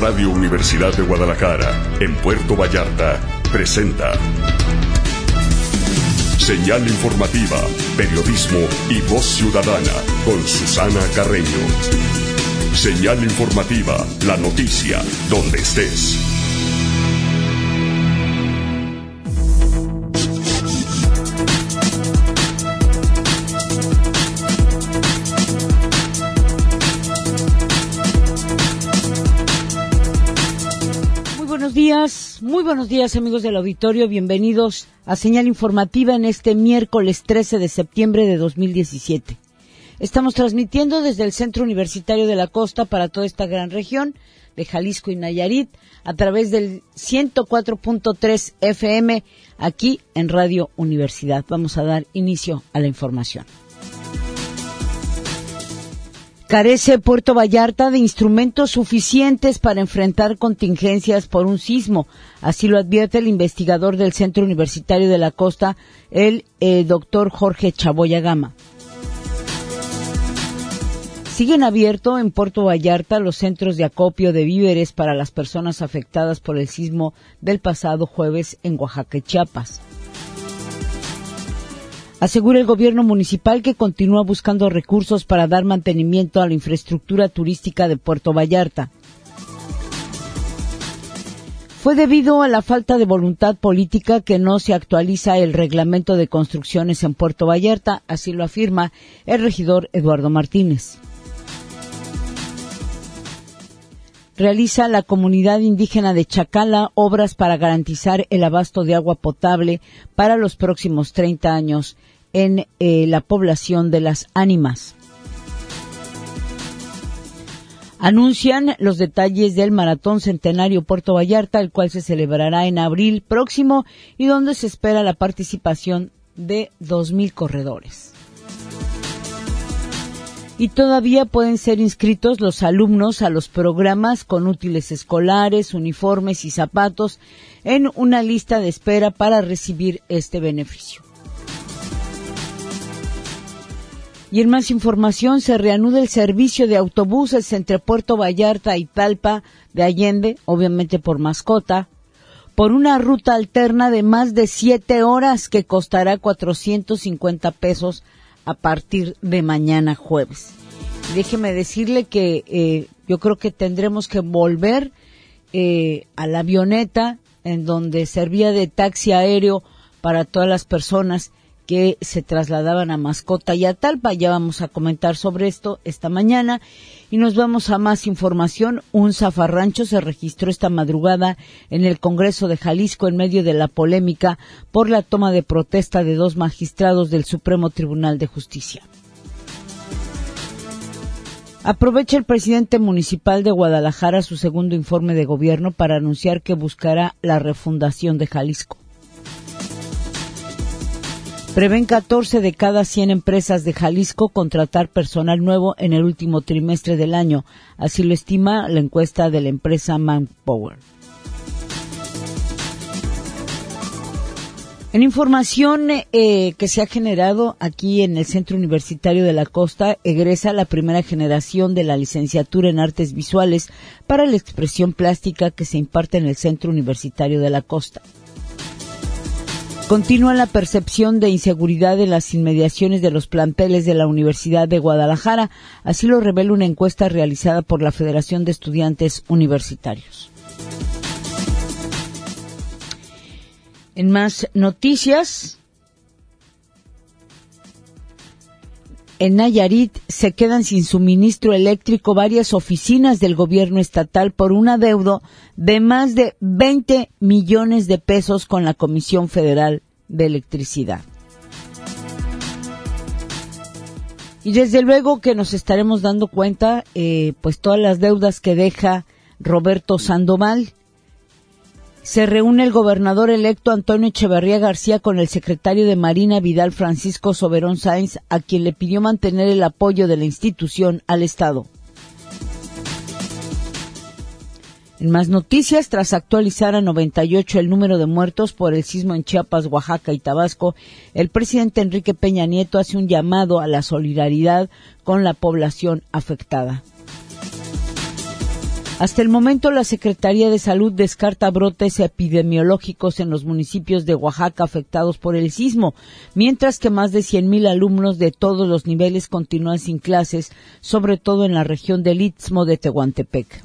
Radio Universidad de Guadalajara, en Puerto Vallarta, presenta Señal Informativa, Periodismo y Voz Ciudadana, con Susana Carreño. Señal Informativa, la noticia, donde estés. Muy buenos días amigos del auditorio, bienvenidos a Señal Informativa en este miércoles 13 de septiembre de 2017. Estamos transmitiendo desde el Centro Universitario de la Costa para toda esta gran región de Jalisco y Nayarit a través del 104.3 FM aquí en Radio Universidad. Vamos a dar inicio a la información. Carece Puerto Vallarta de instrumentos suficientes para enfrentar contingencias por un sismo. Así lo advierte el investigador del Centro Universitario de la Costa, el doctor Jorge Chaboya Gama. Siguen abiertos en Puerto Vallarta los centros de acopio de víveres para las personas afectadas por el sismo del pasado jueves en Oaxaca y Chiapas. Asegura el gobierno municipal que continúa buscando recursos para dar mantenimiento a la infraestructura turística de Puerto Vallarta. Fue debido a la falta de voluntad política que no se actualiza el reglamento de construcciones en Puerto Vallarta, así lo afirma el regidor Eduardo Martínez. Realiza la comunidad indígena de Chacala obras para garantizar el abasto de agua potable para los próximos 30 años en la población de Las Ánimas. Anuncian los detalles del Maratón Centenario Puerto Vallarta, el cual se celebrará en abril próximo y donde se espera la participación de 2,000 corredores. Y todavía pueden ser inscritos los alumnos a los programas con útiles escolares, uniformes y zapatos en una lista de espera para recibir este beneficio. Y en más información, se reanuda el servicio de autobuses entre Puerto Vallarta y Talpa de Allende, obviamente por mascota, por una ruta alterna de más de 7 horas que costará 450 pesos a partir de mañana jueves. Déjeme decirle que yo creo que tendremos que volver a la avioneta en donde servía de taxi aéreo para todas las personas que se trasladaban a Mascota y a Talpa. Ya vamos a comentar sobre esto esta mañana y nos vamos a más información. Un zafarrancho se registró esta madrugada en el Congreso de Jalisco en medio de la polémica por la toma de protesta de 2 magistrados del Supremo Tribunal de Justicia. Aprovecha el presidente municipal de Guadalajara su segundo informe de gobierno para anunciar que buscará la refundación de Jalisco. Prevén 14 de cada 100 empresas de Jalisco contratar personal nuevo en el último trimestre del año. Así lo estima la encuesta de la empresa Manpower. En información que se ha generado aquí en el Centro Universitario de la Costa, egresa la primera generación de la licenciatura en Artes Visuales para la expresión plástica que se imparte en el Centro Universitario de la Costa. Continúa la percepción de inseguridad en las inmediaciones de los planteles de la Universidad de Guadalajara, así lo revela una encuesta realizada por la Federación de Estudiantes Universitarios. En más noticias, en Nayarit se quedan sin suministro eléctrico varias oficinas del gobierno estatal por un adeudo de más de 20 millones de pesos con la Comisión Federal de Electricidad. Y desde luego que nos estaremos dando cuenta, pues todas las deudas que deja Roberto Sandoval. Se reúne el gobernador electo Antonio Echeverría García con el secretario de Marina Vidal Francisco Soberón Sáenz, a quien le pidió mantener el apoyo de la institución al Estado. En más noticias, tras actualizar a 98 el número de muertos por el sismo en Chiapas, Oaxaca y Tabasco, el presidente Enrique Peña Nieto hace un llamado a la solidaridad con la población afectada. Hasta el momento, la Secretaría de Salud descarta brotes epidemiológicos en los municipios de Oaxaca afectados por el sismo, mientras que más de 100,000 alumnos de todos los niveles continúan sin clases, sobre todo en la región del Istmo de Tehuantepec.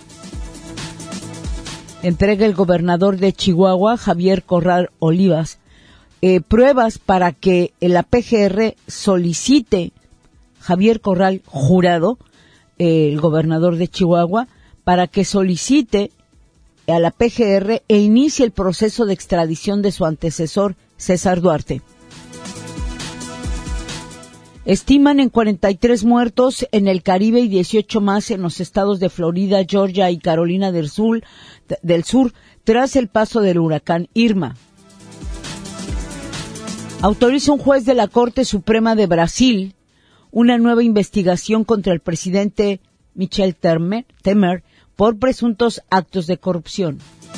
Entrega el gobernador de Chihuahua, Javier Corral Olivas, pruebas para que la PGR solicite, Javier Corral Jurado, el gobernador de Chihuahua, para que solicite a la PGR e inicie el proceso de extradición de su antecesor, César Duarte. Estiman en 43 muertos en el Caribe y 18 más en los estados de Florida, Georgia y Carolina del Sur tras el paso del huracán Irma. Autoriza un juez de la Corte Suprema de Brasil una nueva investigación contra el presidente Michel Temer por presuntos actos de corrupción.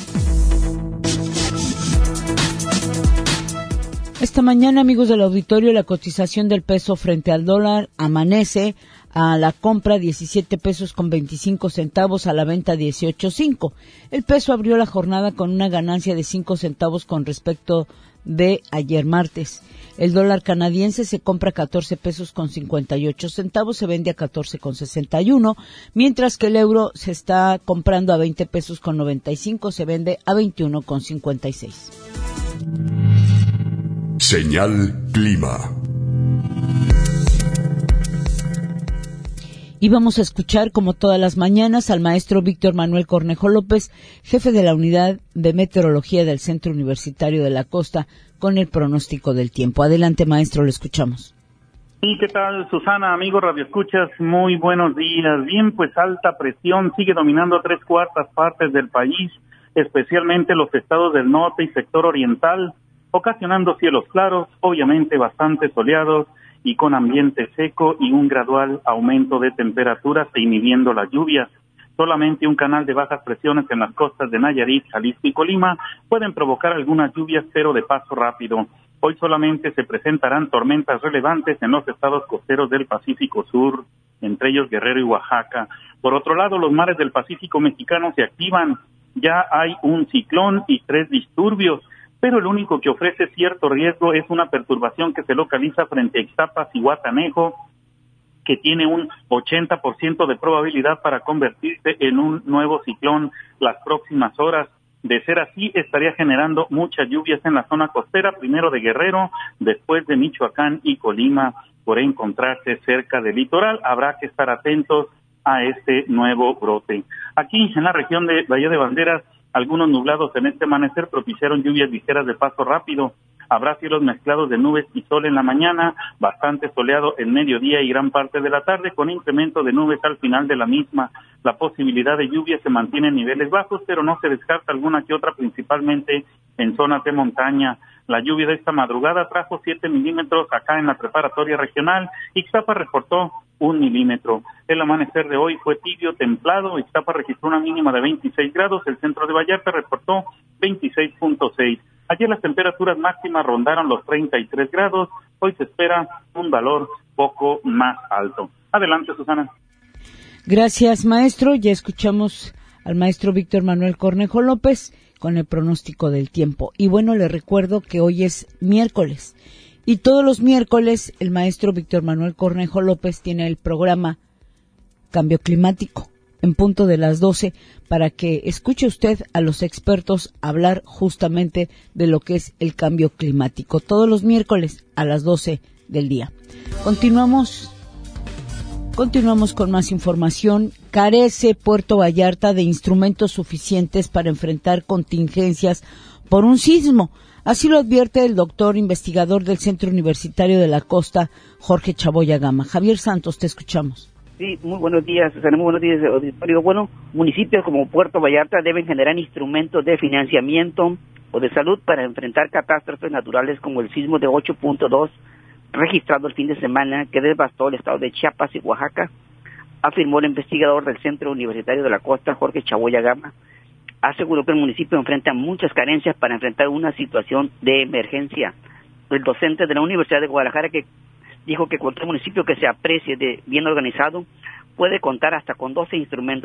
Esta mañana, amigos del auditorio, la cotización del peso frente al dólar amanece a la compra 17 pesos con 25 centavos, a la venta 18.5. El peso abrió la jornada con una ganancia de 5 centavos con respecto de ayer martes. El dólar canadiense se compra a 14 pesos con 58 centavos, se vende a 14 con 61, mientras que el euro se está comprando a 20 pesos con 95, se vende a 21 con 56. Señal Clima. Y vamos a escuchar, como todas las mañanas, al maestro Víctor Manuel Cornejo López, jefe de la Unidad de Meteorología del Centro Universitario de la Costa, con el pronóstico del tiempo. Adelante, maestro, lo escuchamos. ¿Y qué tal, Susana? Amigos radioescuchas, muy buenos días. Bien, pues alta presión sigue dominando 3/4 partes del país, especialmente los estados del norte y sector oriental, ocasionando cielos claros, obviamente bastante soleados, y con ambiente seco y un gradual aumento de temperaturas e inhibiendo las lluvias. Solamente un canal de bajas presiones en las costas de Nayarit, Jalisco y Colima pueden provocar algunas lluvias, pero de paso rápido. Hoy solamente se presentarán tormentas relevantes en los estados costeros del Pacífico Sur, entre ellos Guerrero y Oaxaca. Por otro lado, los mares del Pacífico mexicano se activan. Ya hay un ciclón y 3 disturbios, pero el único que ofrece cierto riesgo es una perturbación que se localiza frente a Ixtapas y Guatanejo, que tiene un 80% de probabilidad para convertirse en un nuevo ciclón las próximas horas. De ser así, estaría generando muchas lluvias en la zona costera, primero de Guerrero, después de Michoacán y Colima, por encontrarse cerca del litoral. Habrá que estar atentos a este nuevo brote. Aquí, en la región de Bahía de Banderas, algunos nublados en este amanecer propiciaron lluvias ligeras de paso rápido. Habrá cielos mezclados de nubes y sol en la mañana, bastante soleado en mediodía y gran parte de la tarde, con incremento de nubes al final de la misma. La posibilidad de lluvia se mantiene en niveles bajos, pero no se descarta alguna que otra, principalmente en zonas de montaña. La lluvia de esta madrugada trajo 7 milímetros acá en la preparatoria regional. Ixtapa reportó 1 milímetro. El amanecer de hoy fue tibio, templado. Ixtapa registró una mínima de 26 grados. El centro de Vallarta reportó 26.6. Ayer las temperaturas máximas rondaron los 33 grados. Hoy se espera un valor poco más alto. Adelante, Susana. Gracias, maestro. Ya escuchamos al maestro Víctor Manuel Cornejo López con el pronóstico del tiempo. Y bueno, le recuerdo que hoy es miércoles. Y todos los miércoles el maestro Víctor Manuel Cornejo López tiene el programa Cambio Climático, en punto de las 12, para que escuche usted a los expertos hablar justamente de lo que es el cambio climático. Todos los miércoles a las 12 del día. Continuamos con más información. Carece Puerto Vallarta de instrumentos suficientes para enfrentar contingencias por un sismo. Así lo advierte el doctor investigador del Centro Universitario de la Costa, Jorge Chaboya Gama. Javier Santos, te escuchamos. Sí, muy buenos días, Susana, muy buenos días, auditorio. Bueno, municipios como Puerto Vallarta deben generar instrumentos de financiamiento o de salud para enfrentar catástrofes naturales como el sismo de 8.2 registrado el fin de semana que devastó el estado de Chiapas y Oaxaca, afirmó el investigador del Centro Universitario de la Costa, Jorge Chaboya Gama. Aseguró que el municipio enfrenta muchas carencias para enfrentar una situación de emergencia. El docente de la Universidad de Guadalajara que dijo que cualquier municipio que se aprecie de bien organizado puede contar hasta con 12 instrumentos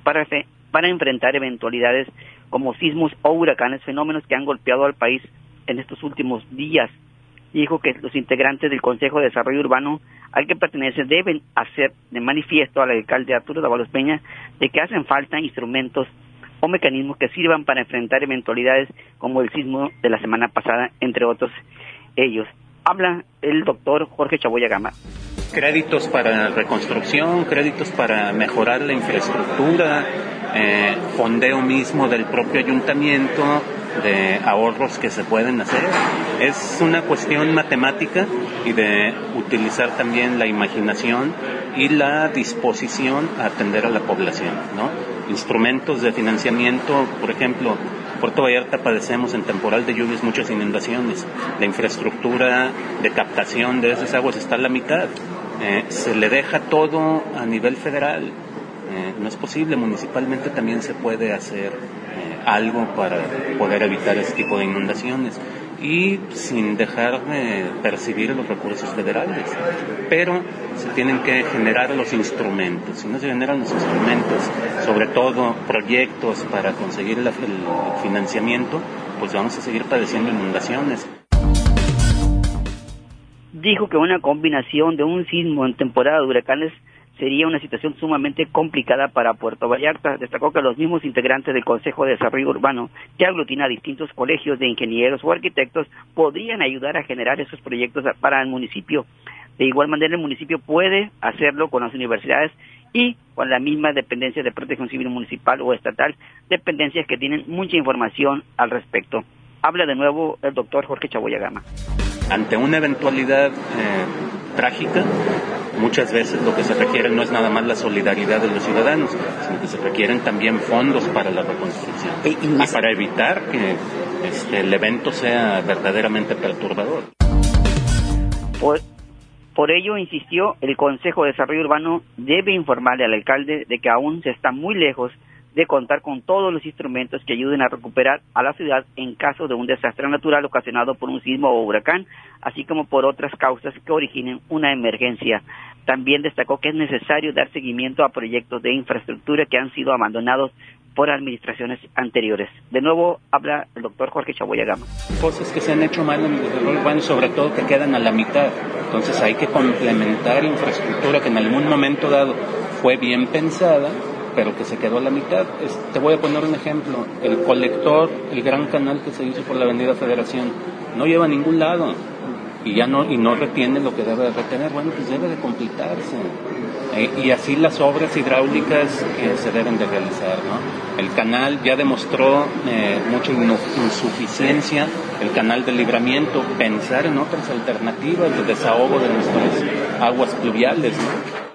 para enfrentar eventualidades como sismos o huracanes, fenómenos que han golpeado al país en estos últimos días. Dijo que los integrantes del Consejo de Desarrollo Urbano al que pertenece deben hacer de manifiesto al alcalde Arturo Dávalos Peña de que hacen falta instrumentos o mecanismos que sirvan para enfrentar eventualidades como el sismo de la semana pasada, entre otros ellos. Habla el doctor Jorge Chaboya Gama. Créditos para reconstrucción, créditos para mejorar la infraestructura, fondeo mismo del propio ayuntamiento, de ahorros que se pueden hacer. Es una cuestión matemática y de utilizar también la imaginación y la disposición a atender a la población, ¿no? Instrumentos de financiamiento, por ejemplo, Puerto Vallarta padecemos en temporal de lluvias muchas inundaciones. La infraestructura de captación de esas aguas está a la mitad. Se le deja todo a nivel federal. No es posible. Municipalmente también se puede hacer algo para poder evitar ese tipo de inundaciones y sin dejar de percibir los recursos federales. Pero se tienen que generar los instrumentos. Si no se generan los instrumentos, sobre todo proyectos para conseguir el financiamiento, pues vamos a seguir padeciendo inundaciones. Dijo que una combinación de un sismo en temporada de huracanes sería una situación sumamente complicada para Puerto Vallarta. Destacó que los mismos integrantes del Consejo de Desarrollo Urbano, que aglutina a distintos colegios de ingenieros o arquitectos, podrían ayudar a generar esos proyectos para el municipio. De igual manera, el municipio puede hacerlo con las universidades y con la misma dependencia de protección civil municipal o estatal, dependencias que tienen mucha información al respecto. Habla de nuevo el doctor Jorge Chaboya Gama. Ante una eventualidad trágica, muchas veces lo que se requiere no es nada más la solidaridad de los ciudadanos, sino que se requieren también fondos para la reconstrucción y para evitar que el evento sea verdaderamente perturbador. Por ello, insistió, el Consejo de Desarrollo Urbano debe informarle al alcalde de que aún se está muy lejos de contar con todos los instrumentos que ayuden a recuperar a la ciudad en caso de un desastre natural ocasionado por un sismo o huracán, así como por otras causas que originen una emergencia. También destacó que es necesario dar seguimiento a proyectos de infraestructura que han sido abandonados por administraciones anteriores. De nuevo, habla el doctor Jorge Chaboya Gama. Cosas que se han hecho mal en el desarrollo urbano, sobre todo que quedan a la mitad. Entonces hay que complementar infraestructura que en algún momento dado fue bien pensada, pero que se quedó a la mitad. Te voy a poner un ejemplo. El colector, el gran canal que se hizo por la Avenida Federación, no lleva a ningún lado y no retiene lo que debe de retener. Bueno, pues debe de completarse. Y así las obras hidráulicas que se deben de realizar, ¿no? El canal ya demostró mucha insuficiencia, el canal de libramiento, pensar en otras alternativas de desahogo de nuestras aguas pluviales, ¿no?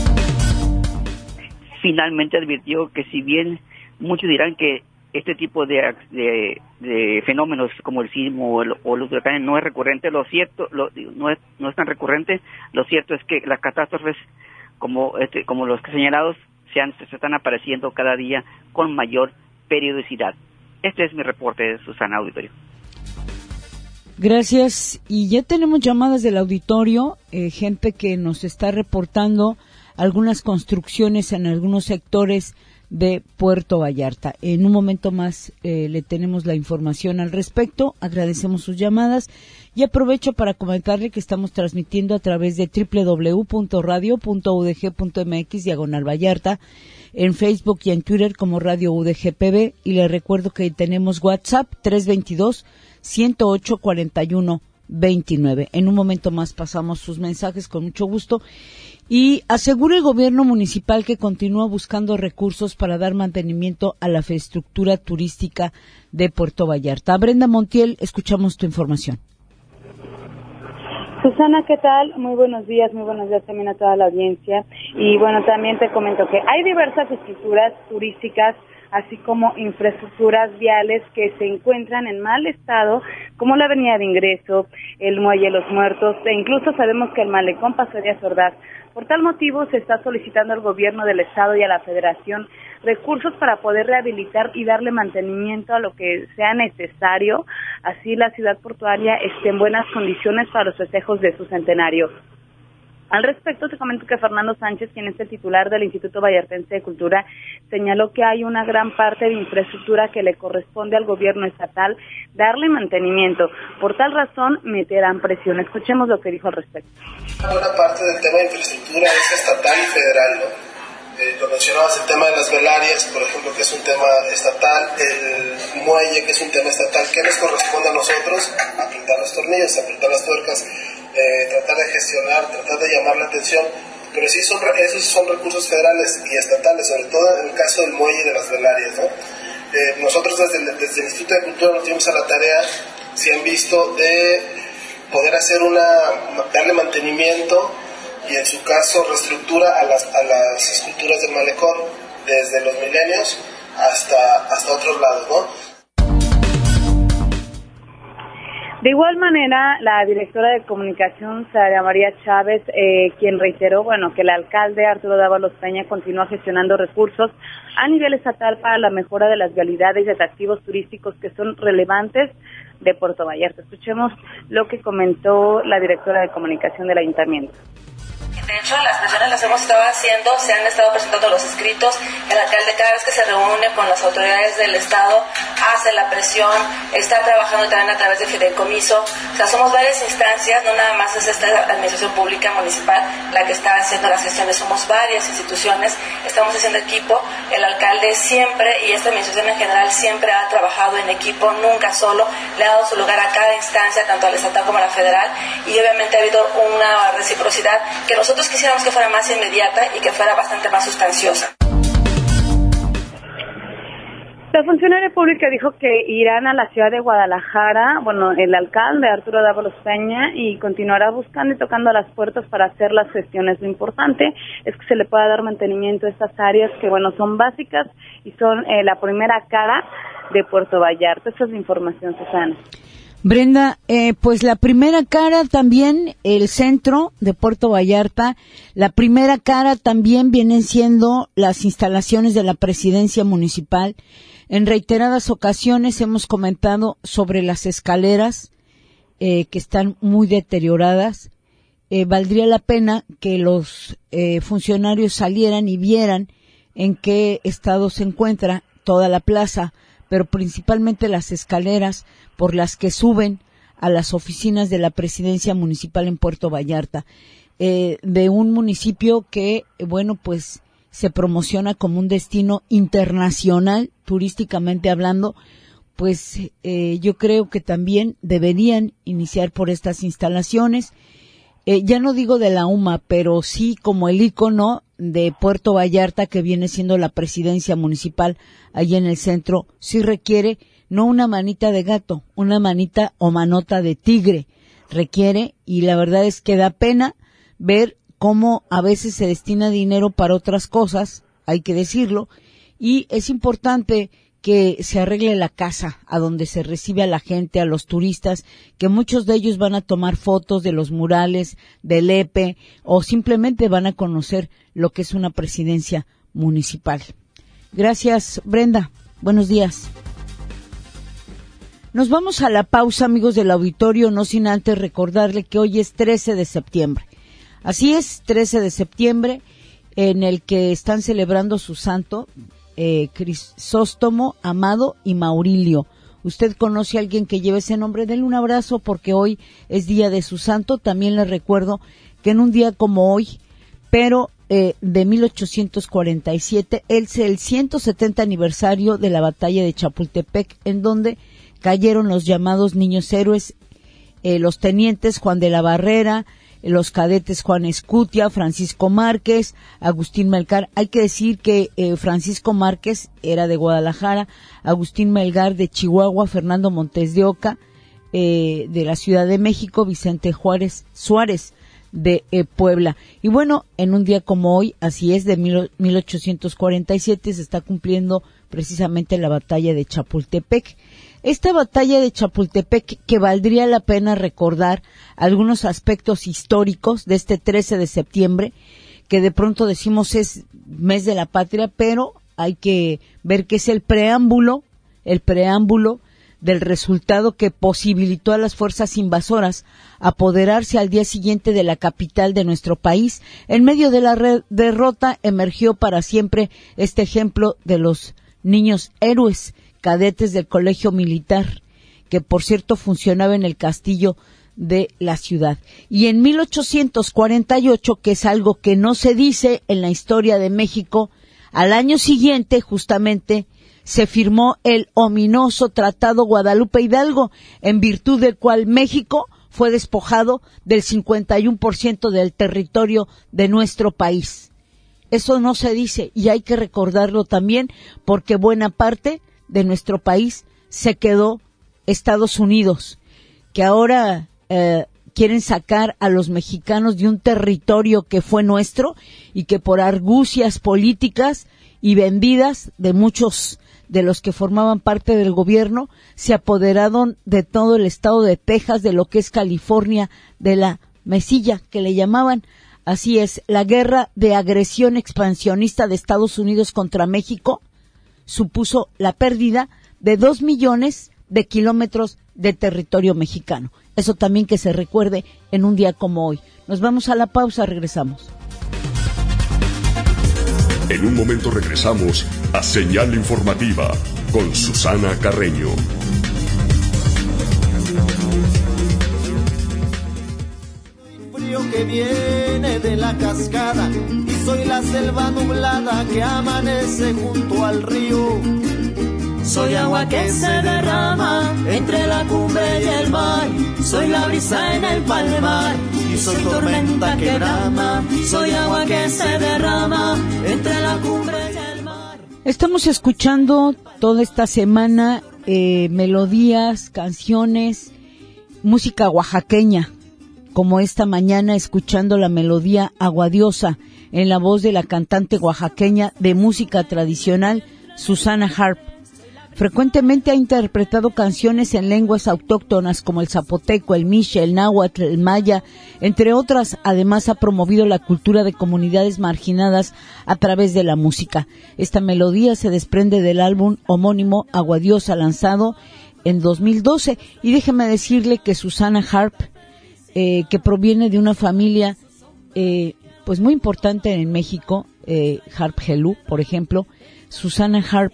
Finalmente advirtió que si bien muchos dirán que este tipo de fenómenos como el sismo o los huracanes no es recurrente, no es tan recurrente, lo cierto es que las catástrofes como los que señalados se están apareciendo cada día con mayor periodicidad. Este es mi reporte, Susana, auditorio. Gracias. Y ya tenemos llamadas del auditorio, gente que nos está reportando algunas construcciones en algunos sectores de Puerto Vallarta. En un momento más le tenemos la información al respecto. Agradecemos sus llamadas y aprovecho para comentarle que estamos transmitiendo a través de www.radio.udg.mx/Vallarta, en Facebook y en Twitter como Radio UDG-PB, y le recuerdo que tenemos WhatsApp 322-108-4129. En un momento más pasamos sus mensajes con mucho gusto. Y asegura el gobierno municipal que continúa buscando recursos para dar mantenimiento a la infraestructura turística de Puerto Vallarta. Brenda Montiel, escuchamos tu información. Susana, ¿qué tal? Muy buenos días también a toda la audiencia. Y bueno, también te comento que hay diversas estructuras turísticas, así como infraestructuras viales que se encuentran en mal estado, como la avenida de ingreso, el muelle Los Muertos, e incluso sabemos que el malecón Pasaría Ordaz. Por tal motivo, se está solicitando al gobierno del estado y a la federación recursos para poder rehabilitar y darle mantenimiento a lo que sea necesario, así la ciudad portuaria esté en buenas condiciones para los festejos de su centenario. Al respecto, te comento que Fernando Sánchez, quien es el titular del Instituto Vallartense de Cultura, señaló que hay una gran parte de infraestructura que le corresponde al gobierno estatal darle mantenimiento. Por tal razón, meterán presión. Escuchemos lo que dijo al respecto. Una parte del tema de infraestructura es estatal y federal, ¿no? Lo mencionabas, el tema de las velarias, por ejemplo, que es un tema estatal, el muelle, que es un tema estatal. ¿Qué nos corresponde a nosotros? Apretar los tornillos, apretar las tuercas, tratar de gestionar, tratar de llamar la atención, pero sí esos son recursos federales y estatales, sobre todo en el caso del muelle y de las velarias, ¿no? Nosotros desde el Instituto de Cultura nos dimos a la tarea, si han visto, de poder hacer darle mantenimiento y en su caso reestructura a las esculturas del malecón, desde los milenios hasta otros lados, ¿no? De igual manera, la directora de comunicación, Sara María Chávez, quien reiteró, que el alcalde Arturo Dávalos Peña continúa gestionando recursos a nivel estatal para la mejora de las vialidades y atractivos turísticos que son relevantes de Puerto Vallarta. Escuchemos lo que comentó la directora de comunicación del ayuntamiento. De hecho, las menciones las hemos estado haciendo, se han estado presentando los escritos, el alcalde cada vez que se reúne con las autoridades del estado hace la presión, está trabajando también a través de fideicomiso, o sea, somos varias instancias, no nada más es esta administración pública municipal la que está haciendo las gestiones, somos varias instituciones, estamos haciendo equipo, el alcalde siempre y esta administración en general siempre ha trabajado en equipo, nunca solo, le ha dado su lugar a cada instancia, tanto a la estatal como a la federal, y obviamente ha habido una reciprocidad que nosotros quisiéramos que fuera más inmediata y que fuera bastante más sustanciosa. La funcionaria pública dijo que irán a la ciudad de Guadalajara, el alcalde Arturo Dávalos Peña, y continuará buscando y tocando las puertas para hacer las gestiones. Lo importante es que se le pueda dar mantenimiento a estas áreas que, son básicas y son la primera cara de Puerto Vallarta. Esa es la información, Susana. Brenda, pues la primera cara también, el centro de Puerto Vallarta, la primera cara también vienen siendo las instalaciones de la presidencia municipal. En reiteradas ocasiones hemos comentado sobre las escaleras que están muy deterioradas. Valdría la pena que los funcionarios salieran y vieran en qué estado se encuentra toda la plaza, pero principalmente las escaleras por las que suben a las oficinas de la presidencia municipal en Puerto Vallarta, de un municipio que, pues se promociona como un destino internacional, turísticamente hablando, pues yo creo que también deberían iniciar por estas instalaciones. Ya no digo de la UMA, pero sí como el ícono de Puerto Vallarta que viene siendo la presidencia municipal allí en el centro, sí requiere no una manita de gato, una manita o manota de tigre requiere, y la verdad es que da pena ver cómo a veces se destina dinero para otras cosas, hay que decirlo, y es importante que se arregle la casa a donde se recibe a la gente, a los turistas, que muchos de ellos van a tomar fotos de los murales, del EPE, o simplemente van a conocer lo que es una presidencia municipal. Gracias, Brenda. Buenos días. Nos vamos a la pausa, amigos del auditorio, no sin antes recordarle que hoy es 13 de septiembre. Así es, 13 de septiembre, en el que están celebrando su santo, Crisóstomo, Amado y Maurilio. Usted conoce a alguien que lleve ese nombre, denle un abrazo porque hoy es día de su santo. También les recuerdo que en un día como hoy, pero de 1847, es el 170 aniversario de la batalla de Chapultepec, en donde cayeron los llamados niños héroes, los tenientes Juan de la Barrera, los cadetes Juan Escutia, Francisco Márquez, Agustín Melgar. Hay que decir que Francisco Márquez era de Guadalajara, Agustín Melgar de Chihuahua, Fernando Montes de Oca de la Ciudad de México, Vicente Suárez de Puebla. Y bueno, en un día como hoy, así es, de 1847, se está cumpliendo precisamente la batalla de Chapultepec. Esta batalla de Chapultepec, que valdría la pena recordar algunos aspectos históricos de este 13 de septiembre, que de pronto decimos es mes de la patria, pero hay que ver que es el preámbulo del resultado que posibilitó a las fuerzas invasoras apoderarse al día siguiente de la capital de nuestro país. En medio de la derrota emergió para siempre este ejemplo de los niños héroes, cadetes del colegio militar, que por cierto funcionaba en el castillo de la ciudad. Y en 1848, que es algo que no se dice en la historia de México, al año siguiente justamente se firmó el ominoso Tratado Guadalupe Hidalgo, en virtud del cual México fue despojado del 51% del territorio de nuestro país. Eso no se dice y hay que recordarlo también, porque buena parte de nuestro país se quedó Estados Unidos, que ahora quieren sacar a los mexicanos de un territorio que fue nuestro y que por argucias políticas y vendidas de muchos de los que formaban parte del gobierno se apoderaron de todo el estado de Texas, de lo que es California, de la Mesilla, que le llamaban. Así es, la guerra de agresión expansionista de Estados Unidos contra México supuso la pérdida de 2 millones de kilómetros de territorio mexicano. Eso también que se recuerde en un día como hoy. Nos vamos a la pausa, regresamos. En un momento regresamos a Señal Informativa con Susana Carreño. Frío que viene de la cascada y soy la selva nublada que amanece junto al río. Soy agua que se derrama entre la cumbre y el mar. Soy la brisa en el palmar y soy tormenta que brama. Soy agua que se derrama entre la cumbre y el mar. Estamos escuchando toda esta semana melodías, canciones, música oaxaqueña, como esta mañana escuchando la melodía Aguadiosa en la voz de la cantante oaxaqueña de música tradicional Susana Harp. Frecuentemente ha interpretado canciones en lenguas autóctonas como el zapoteco, el mixe, el náhuatl, el maya, entre otras. Además ha promovido la cultura de comunidades marginadas a través de la música. Esta melodía se desprende del álbum homónimo Aguadiosa, lanzado en 2012. Y déjeme decirle que Susana Harp, que proviene de una familia pues muy importante en México, Harp Helú, por ejemplo, Susana Harp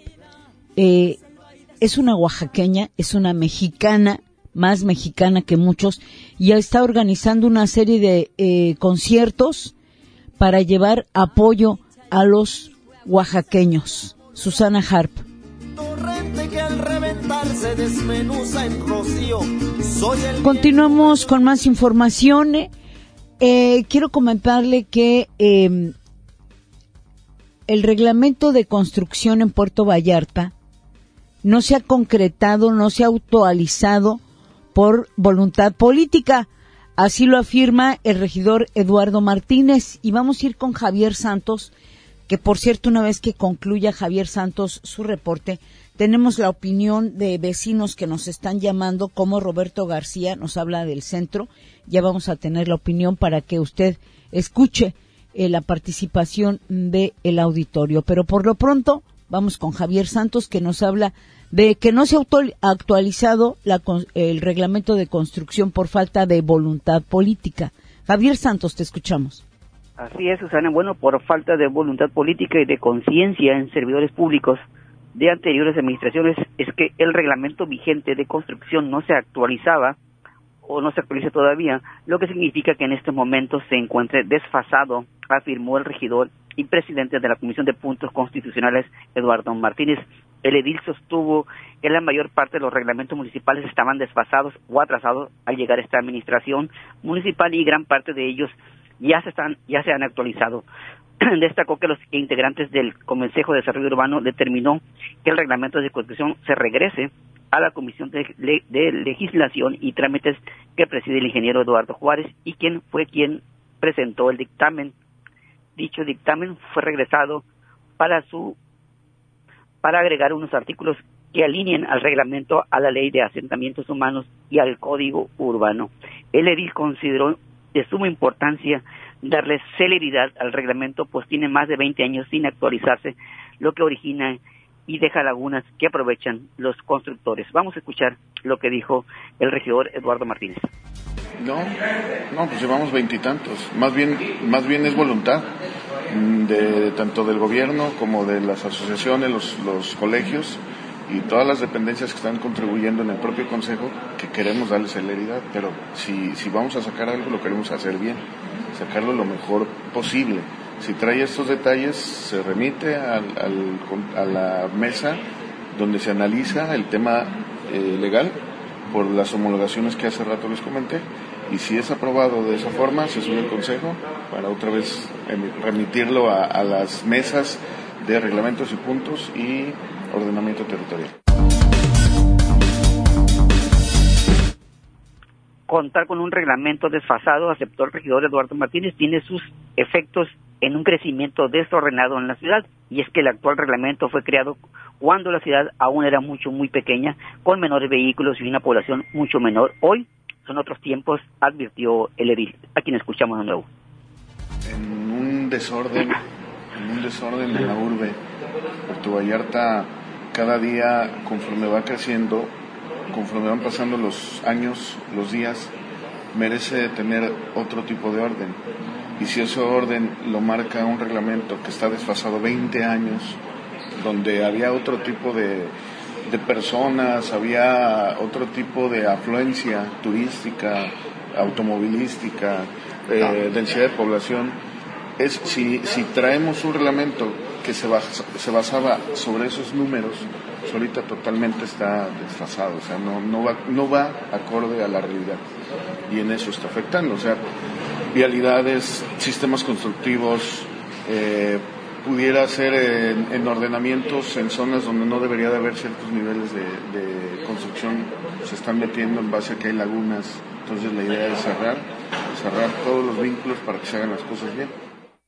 es una oaxaqueña, es una mexicana, más mexicana que muchos, y está organizando una serie de conciertos para llevar apoyo a los oaxaqueños. Susana Harp. Continuamos con más información. Quiero comentarle que el reglamento de construcción en Puerto Vallarta no se ha concretado, no se ha actualizado por voluntad política. Así lo afirma el regidor Eduardo Martínez. Y vamos a ir con Javier Santos, que por cierto, una vez que concluya Javier Santos su reporte, tenemos la opinión de vecinos que nos están llamando, como Roberto García, nos habla del centro. Ya vamos a tener la opinión para que usted escuche la participación del auditorio. Pero por lo pronto, vamos con Javier Santos, que nos habla de que no se ha actualizado el reglamento de construcción por falta de voluntad política. Javier Santos, te escuchamos. Así es, Susana. Bueno, por falta de voluntad política y de conciencia en servidores públicos de anteriores administraciones, es que el reglamento vigente de construcción no se actualizaba o no se actualiza todavía, lo que significa que en este momento se encuentre desfasado, afirmó el regidor y presidente de la Comisión de Puntos Constitucionales, Eduardo Martínez. El edil sostuvo que la mayor parte de los reglamentos municipales estaban desfasados o atrasados al llegar a esta administración municipal y gran parte de ellos ya se han actualizado. Destacó que los integrantes del Consejo de Desarrollo Urbano determinó que el reglamento de construcción se regrese a la Comisión de Legislación y Trámites que preside el ingeniero Eduardo Juárez y quien presentó el dictamen. Dicho dictamen fue regresado para agregar unos artículos que alineen al reglamento a la Ley de Asentamientos Humanos y al Código Urbano. El edil consideró de suma importancia darle celeridad al reglamento, pues tiene más de 20 años sin actualizarse, lo que origina y deja lagunas que aprovechan los constructores. Vamos a escuchar lo que dijo el regidor Eduardo Martínez. No, pues llevamos 20 y tantos. Más bien es voluntad de tanto del gobierno como de las asociaciones, los colegios y todas las dependencias que están contribuyendo en el propio consejo, que queremos darle celeridad, pero si vamos a sacar algo lo queremos hacer bien, sacarlo lo mejor posible. Si trae estos detalles, se remite a la mesa donde se analiza el tema legal por las homologaciones que hace rato les comenté, y si es aprobado de esa forma, se sube al consejo para otra vez remitirlo a las mesas de reglamentos y puntos y ordenamiento territorial. Contar con un reglamento desfasado, aceptó el regidor Eduardo Martínez, tiene sus efectos en un crecimiento desordenado en la ciudad, y es que el actual reglamento fue creado cuando la ciudad aún era muy pequeña, con menores vehículos y una población mucho menor. Hoy son otros tiempos, advirtió el edil, a quien escuchamos de nuevo. En un desorden en la urbe, Puerto Vallarta cada día, conforme va creciendo, conforme van pasando los años, los días, merece tener otro tipo de orden. Y si ese orden lo marca un reglamento que está desfasado 20 años, donde había otro tipo de personas, había otro tipo de afluencia turística, automovilística, densidad de población, si traemos un reglamento que se basaba sobre esos números, ahorita totalmente está desfasado, o sea, no va acorde a la realidad, y en eso está afectando, o sea, vialidades, sistemas constructivos, pudiera ser en ordenamientos en zonas donde no debería de haber ciertos niveles de construcción, se están metiendo en base a que hay lagunas. Entonces la idea es cerrar todos los vínculos para que se hagan las cosas bien.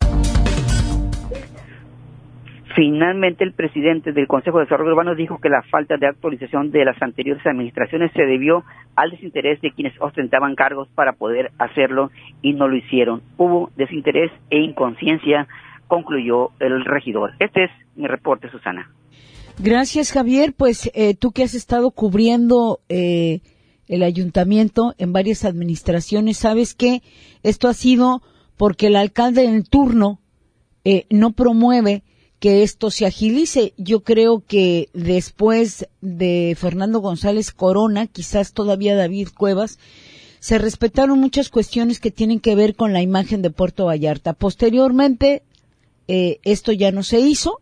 Finalmente, el presidente del Consejo de Desarrollo Urbano dijo que la falta de actualización de las anteriores administraciones se debió al desinterés de quienes ostentaban cargos para poder hacerlo y no lo hicieron. Hubo desinterés e inconsciencia, concluyó el regidor. Este es mi reporte, Susana. Gracias, Javier. Pues tú que has estado cubriendo el ayuntamiento en varias administraciones, sabes que esto ha sido porque el alcalde en turno no promueve que esto se agilice. Yo creo que después de Fernando González Corona, quizás todavía David Cuevas, se respetaron muchas cuestiones que tienen que ver con la imagen de Puerto Vallarta. Posteriormente, esto ya no se hizo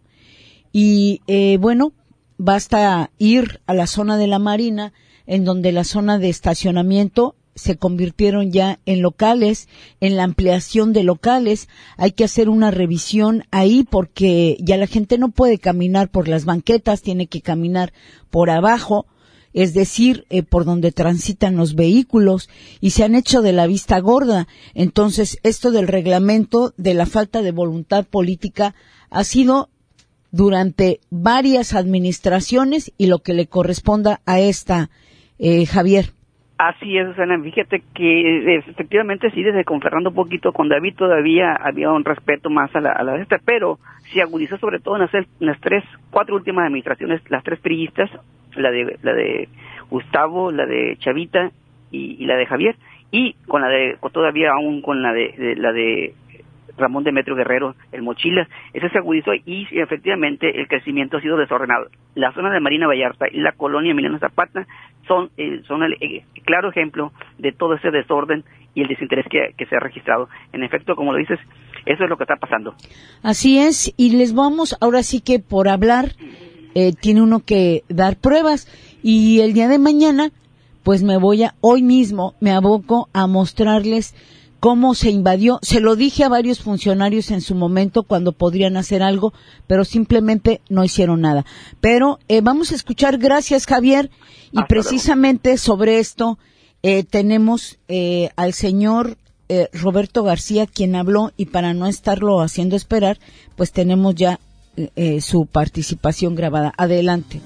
y bueno, basta ir a la zona de la Marina, en donde la zona de estacionamiento se convirtieron ya en locales, en la ampliación de locales. Hay que hacer una revisión ahí porque ya la gente no puede caminar por las banquetas, tiene que caminar por abajo, es decir, por donde transitan los vehículos, y se han hecho de la vista gorda. Entonces, esto del reglamento, de la falta de voluntad política, ha sido durante varias administraciones y lo que le corresponda a esta, Javier. Así es, Susana. Fíjate que efectivamente sí, desde con Fernando un poquito, con David todavía había un respeto más a la esta, pero se agudizó sobre todo en las 4 últimas administraciones, las 3 priistas, la de Gustavo, la de Chavita y la de Javier, y con todavía aún con la de Ramón Demetrio Guerrero, el Mochila. Ese se agudizó y efectivamente el crecimiento ha sido desordenado. La zona de Marina Vallarta y la colonia Emiliano Zapata son el claro ejemplo de todo ese desorden y el desinterés que se ha registrado. En efecto, como lo dices, eso es lo que está pasando. Así es, y les vamos, ahora sí que por hablar, tiene uno que dar pruebas, y el día de mañana, pues hoy mismo me aboco a mostrarles cómo se invadió. Se lo dije a varios funcionarios en su momento cuando podrían hacer algo, pero simplemente no hicieron nada. Pero vamos a escuchar, gracias Javier, y precisamente sobre esto tenemos al señor Roberto García, quien habló, y para no estarlo haciendo esperar, pues tenemos ya su participación grabada. Adelante.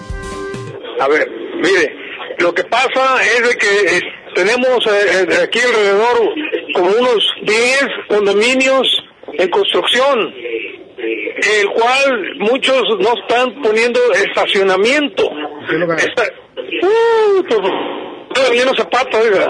A ver, mire, lo que pasa es de que tenemos aquí alrededor como unos 10 condominios en construcción. el cual muchos no están poniendo estacionamiento. Todavía no zapatos, oiga.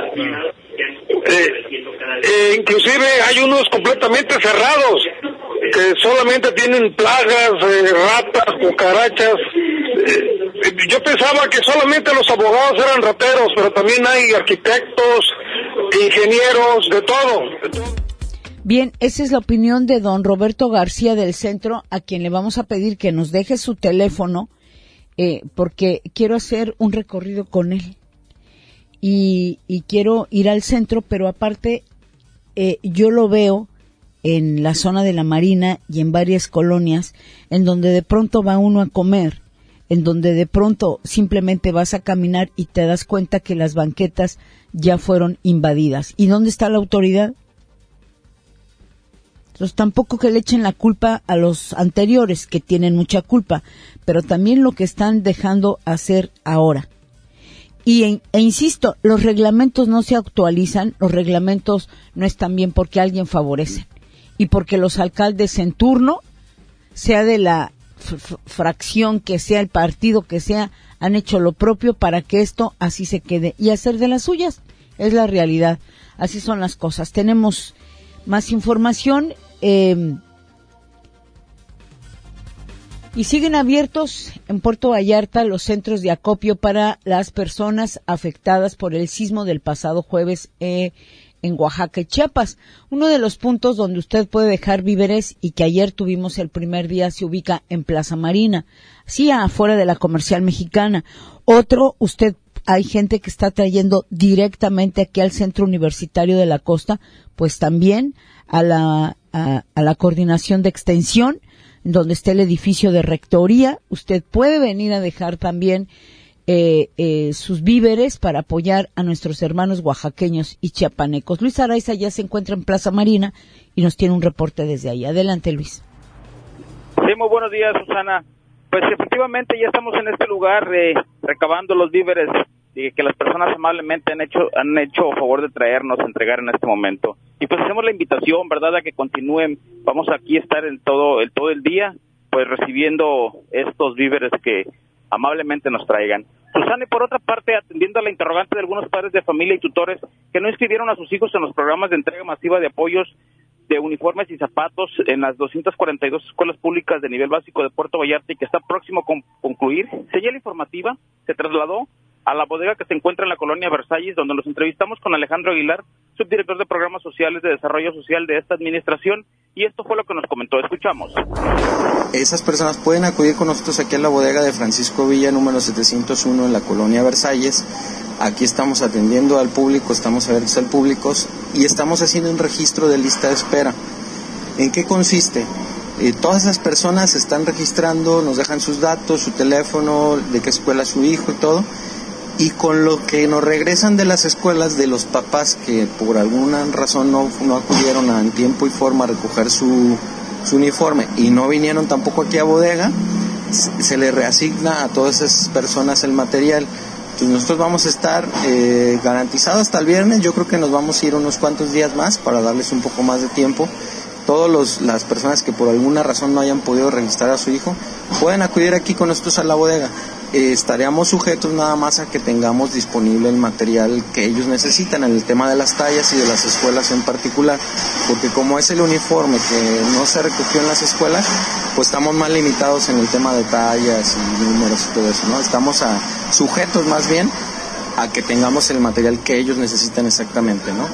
Inclusive hay unos completamente cerrados que solamente tienen plagas, ratas, cucarachas. Yo pensaba que solamente los abogados eran rateros, pero también hay arquitectos, ingenieros, de todo. Bien, esa es la opinión de don Roberto García del centro, a quien le vamos a pedir que nos deje su teléfono, porque quiero hacer un recorrido con él y quiero ir al centro, pero aparte yo lo veo en la zona de la Marina y en varias colonias en donde de pronto va uno a comer, en donde de pronto simplemente vas a caminar y te das cuenta que las banquetas ya fueron invadidas. ¿Y dónde está la autoridad? Entonces tampoco que le echen la culpa a los anteriores, que tienen mucha culpa, pero también lo que están dejando hacer ahora. E insisto, los reglamentos no se actualizan, los reglamentos no están bien porque alguien favorece y porque los alcaldes en turno, sea de la fracción que sea, el partido que sea, han hecho lo propio para que esto así se quede y hacer de las suyas. Es la realidad, así son las cosas. Tenemos más información. Y siguen abiertos en Puerto Vallarta los centros de acopio para las personas afectadas por el sismo del pasado jueves en Oaxaca y Chiapas. Uno de los puntos donde usted puede dejar víveres y que ayer tuvimos el primer día se ubica en Plaza Marina, sí, afuera de la Comercial Mexicana. Otro, hay gente que está trayendo directamente aquí al Centro Universitario de la Costa, pues también a la Coordinación de Extensión, donde está el edificio de Rectoría. Usted puede venir a dejar también sus víveres para apoyar a nuestros hermanos oaxaqueños y chiapanecos. Luis Araiza ya se encuentra en Plaza Marina y nos tiene un reporte desde ahí. Adelante, Luis. Sí, muy buenos días, Susana. Pues efectivamente ya estamos en este lugar recabando los víveres que las personas amablemente han hecho favor de traernos a entregar en este momento. Y pues hacemos la invitación, ¿verdad?, a que continúen. Vamos aquí a estar todo el día, pues recibiendo estos víveres que amablemente nos traigan. Susana, y por otra parte, atendiendo a la interrogante de algunos padres de familia y tutores que no inscribieron a sus hijos en los programas de entrega masiva de apoyos de uniformes y zapatos en las 242 escuelas públicas de nivel básico de Puerto Vallarta y que está próximo a concluir, señal informativa se trasladó a la bodega que se encuentra en la colonia Versalles, donde nos entrevistamos con Alejandro Aguilar, subdirector de Programas Sociales de Desarrollo Social de esta administración, y esto fue lo que nos comentó. Escuchamos. Esas personas pueden acudir con nosotros aquí a la bodega de Francisco Villa, número 701, en la colonia Versalles. Aquí estamos atendiendo al público, estamos abiertos al público y estamos haciendo un registro de lista de espera. ¿En qué consiste? Todas esas personas se están registrando, nos dejan sus datos, su teléfono, de qué escuela es su hijo y todo. Y con lo que nos regresan de las escuelas, de los papás que por alguna razón no acudieron en tiempo y forma a recoger su uniforme y no vinieron tampoco aquí a bodega, se le reasigna a todas esas personas el material. Entonces nosotros vamos a estar garantizados hasta el viernes. Yo creo que nos vamos a ir unos cuantos días más para darles un poco más de tiempo. Todas las personas que por alguna razón no hayan podido registrar a su hijo pueden acudir aquí con nosotros a la bodega. Estaríamos sujetos nada más a que tengamos disponible el material que ellos necesitan en el tema de las tallas y de las escuelas en particular, porque como es el uniforme que no se recogió en las escuelas, pues estamos más limitados en el tema de tallas y números y todo eso, ¿no? Estamos sujetos más bien a que tengamos el material que ellos necesitan exactamente, ¿no?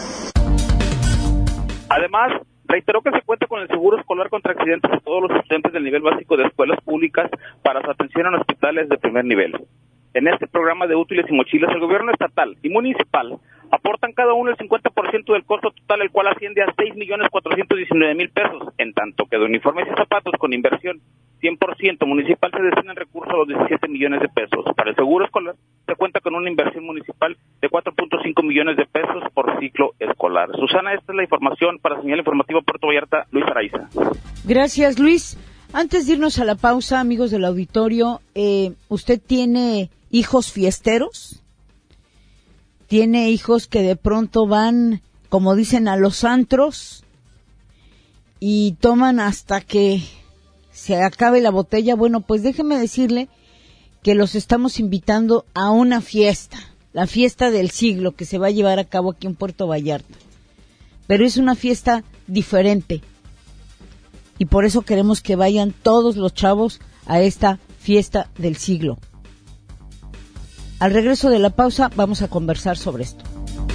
Además, reiteró que se cuenta con el seguro escolar contra accidentes de todos los estudiantes del nivel básico de escuelas públicas para su atención en hospitales de primer nivel. En este programa de útiles y mochilas, el gobierno estatal y municipal aportan cada uno el 50% del costo total, el cual asciende a 6.419.000 pesos, en tanto que de uniformes y zapatos con inversión 100% municipal se destinan recursos a los 17 millones de pesos. Para el seguro escolar se cuenta con una inversión municipal de 4.5 millones de pesos por ciclo escolar. Susana, esta es la información para Señal Informativa Puerto Vallarta, Luis Araiza. Gracias, Luis. Antes de irnos a la pausa, amigos del auditorio, ¿usted tiene hijos fiesteros? ¿Tiene hijos que de pronto van, como dicen, a los antros y toman hasta que se acabe la botella, bueno, pues déjeme decirle que los estamos invitando a una fiesta, la fiesta del siglo que se va a llevar a cabo aquí en Puerto Vallarta. Pero es una fiesta diferente y por eso queremos que vayan todos los chavos a esta fiesta del siglo. Al regreso de la pausa vamos a conversar sobre esto.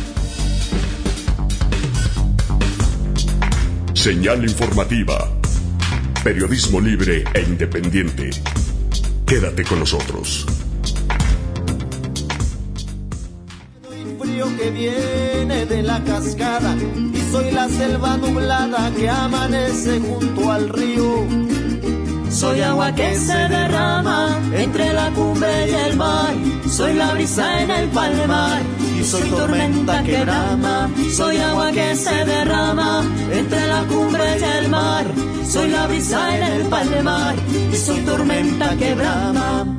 Señal informativa. Periodismo libre e independiente. Quédate con nosotros. Frío que viene de la cascada y soy la selva nublada que amanece junto al río. Soy agua que se derrama entre la cumbre y el mar. Soy la brisa en el palmar y soy tormenta que brama. Soy agua que se derrama entre la cumbre y el mar. Soy la brisa en el palmar y soy tormenta que brama.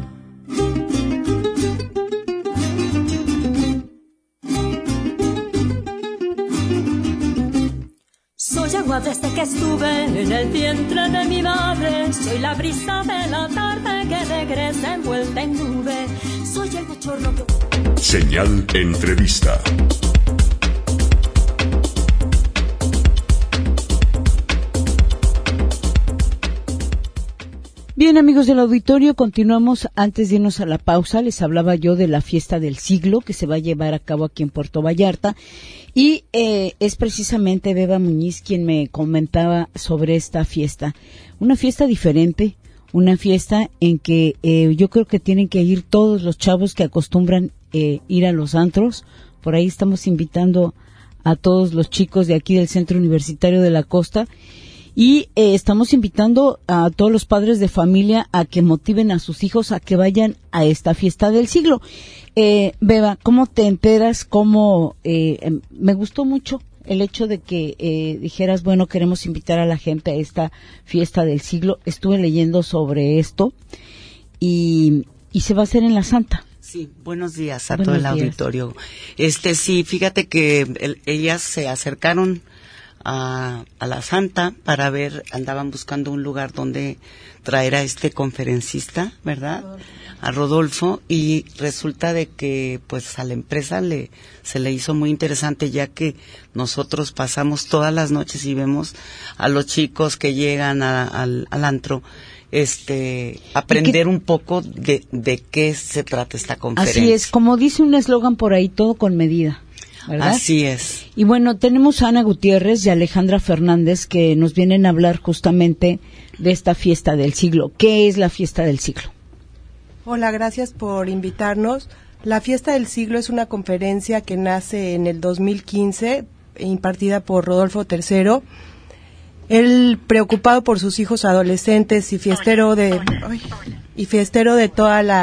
Soy agua desde que estuve en el vientre de mi madre. Soy la brisa de la tarde que regresa envuelta en nube. Soy el bochorno que... Señal entrevista. Bien, amigos del auditorio, continuamos. Antes de irnos a la pausa, les hablaba yo de la fiesta del siglo que se va a llevar a cabo aquí en Puerto Vallarta y es precisamente Beba Muñiz quien me comentaba sobre esta fiesta. Una fiesta diferente, una fiesta en que yo creo que tienen que ir todos los chavos que acostumbran ir a los antros. Por ahí estamos invitando a todos los chicos de aquí del Centro Universitario de la Costa. Y estamos invitando a todos los padres de familia a que motiven a sus hijos a que vayan a esta fiesta del siglo. Beba, ¿cómo te enteras? Me gustó mucho el hecho de que dijeras, bueno, queremos invitar a la gente a esta fiesta del siglo. Estuve leyendo sobre esto y se va a hacer en la Santa. Sí, buenos días a todo el auditorio. Sí, fíjate que ellas se acercaron a la Santa para ver, andaban buscando un lugar donde traer a este conferencista, ¿verdad? A Rodolfo, y resulta de que pues a la empresa se le hizo muy interesante, ya que nosotros pasamos todas las noches y vemos a los chicos que llegan al antro, aprender un poco de qué se trata esta conferencia. Así es, como dice un eslogan por ahí, todo con medida, ¿verdad? Así es. Y bueno, tenemos a Ana Gutiérrez y Alejandra Fernández que nos vienen a hablar justamente de esta fiesta del siglo. ¿Qué es la fiesta del siglo? Hola, gracias por invitarnos. La fiesta del siglo es una conferencia que nace en el 2015, impartida por Rodolfo III. Él, preocupado por sus hijos adolescentes y fiestero de toda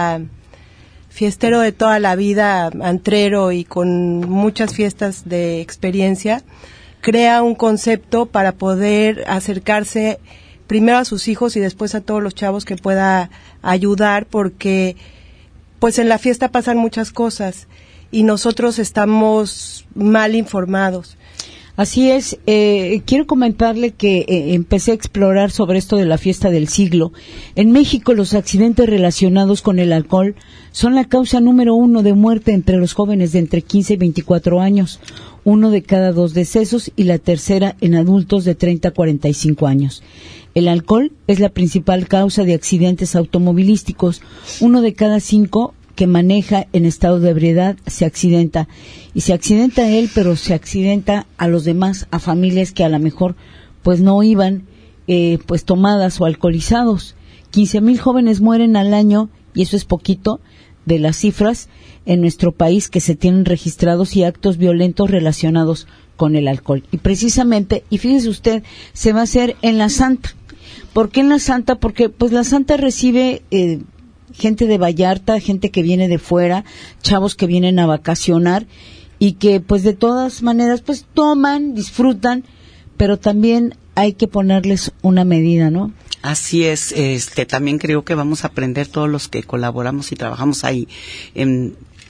la vida, antrero y con muchas fiestas de experiencia, crea un concepto para poder acercarse primero a sus hijos y después a todos los chavos que pueda ayudar, porque pues en la fiesta pasan muchas cosas y nosotros estamos mal informados. Así es, quiero comentarle que empecé a explorar sobre esto de la fiesta del siglo. En México los accidentes relacionados con el alcohol son la causa número 1 de muerte entre los jóvenes de entre 15 y 24 años, 1 de cada 2 decesos y la tercera en adultos de 30 a 45 años. El alcohol es la principal causa de accidentes automovilísticos, 1 de cada 5 que maneja en estado de ebriedad se accidenta, y se accidenta a él, pero se accidenta a los demás, a familias que a lo mejor pues no iban pues tomadas o alcoholizados. 15,000 jóvenes mueren al año, y eso es poquito de las cifras en nuestro país que se tienen registrados y actos violentos relacionados con el alcohol. Y precisamente, y fíjese usted, se va a hacer en la Santa. ¿Por qué en la Santa? Porque pues la Santa recibe gente de Vallarta, gente que viene de fuera, chavos que vienen a vacacionar y que pues de todas maneras pues toman, disfrutan, pero también hay que ponerles una medida, ¿no? Así es, también creo que vamos a aprender todos los que colaboramos y trabajamos ahí en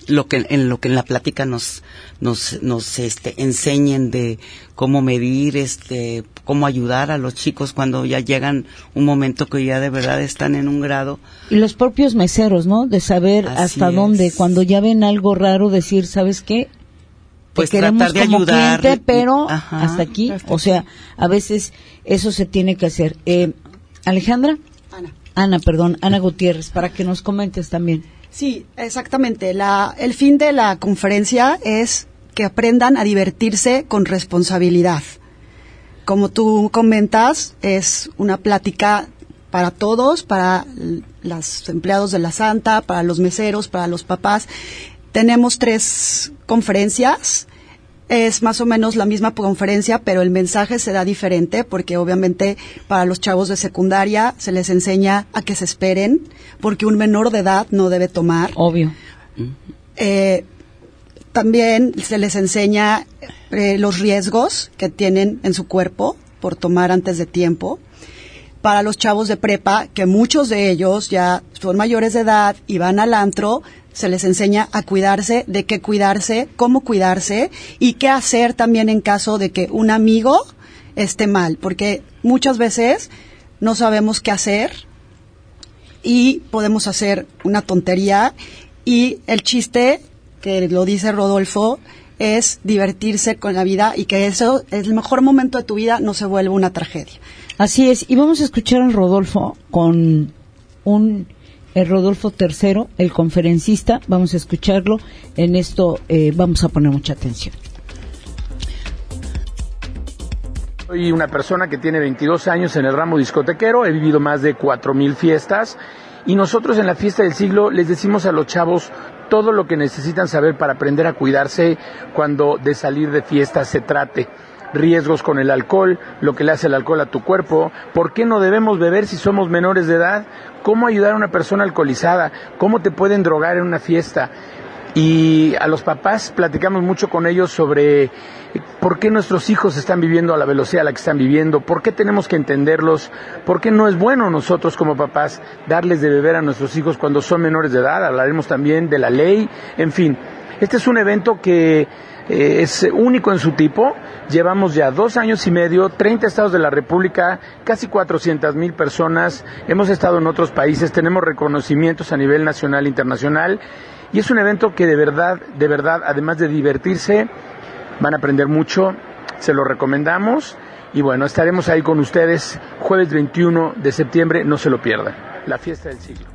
en lo que en la plática nos enseñen de cómo medir, cómo ayudar a los chicos cuando ya llegan un momento que ya de verdad están en un grado. Y los propios meseros, ¿no? De saber hasta dónde, cuando ya ven algo raro, decir, ¿sabes qué? Pues queremos tratar de como ayudar, cliente, pero hasta aquí, o sea, a veces eso se tiene que hacer. Alejandra, Ana Gutiérrez, para que nos comentes también. Sí, exactamente. El fin de la conferencia es que aprendan a divertirse con responsabilidad. Como tú comentas, es una plática para todos, para los empleados de la Santa, para los meseros, para los papás. Tenemos 3 conferencias. Es más o menos la misma conferencia, pero el mensaje será diferente porque obviamente para los chavos de secundaria se les enseña a que se esperen porque un menor de edad no debe tomar. Obvio. También se les enseña los riesgos que tienen en su cuerpo por tomar antes de tiempo. Para los chavos de prepa, que muchos de ellos ya son mayores de edad y van al antro, se les enseña a cuidarse, de qué cuidarse, cómo cuidarse y qué hacer también en caso de que un amigo esté mal, porque muchas veces no sabemos qué hacer y podemos hacer una tontería y el chiste, que lo dice Rodolfo, es divertirse con la vida y que eso es el mejor momento de tu vida, no se vuelva una tragedia. Así es, y vamos a escuchar a Rodolfo con el Rodolfo III, el conferencista. Vamos a escucharlo. En esto vamos a poner mucha atención. Soy una persona que tiene 22 años en el ramo discotequero, he vivido más de 4,000 fiestas y nosotros en la fiesta del siglo les decimos a los chavos todo lo que necesitan saber para aprender a cuidarse cuando de salir de fiesta se trate. Riesgos con el alcohol, lo que le hace el alcohol a tu cuerpo, por qué no debemos beber si somos menores de edad, cómo ayudar a una persona alcoholizada, cómo te pueden drogar en una fiesta. Y a los papás platicamos mucho con ellos sobre por qué nuestros hijos están viviendo a la velocidad a la que están viviendo, por qué tenemos que entenderlos, por qué no es bueno nosotros como papás darles de beber a nuestros hijos cuando son menores de edad. Hablaremos también de la ley, en fin. Este es un evento que es único en su tipo. Llevamos ya 2 años y medio, 30 estados de la República, casi 400,000 personas. Hemos estado en otros países, tenemos reconocimientos a nivel nacional e internacional. Y es un evento que de verdad, además de divertirse, van a aprender mucho. Se lo recomendamos. Y bueno, estaremos ahí con ustedes jueves 21 de septiembre, no se lo pierdan. La fiesta del siglo.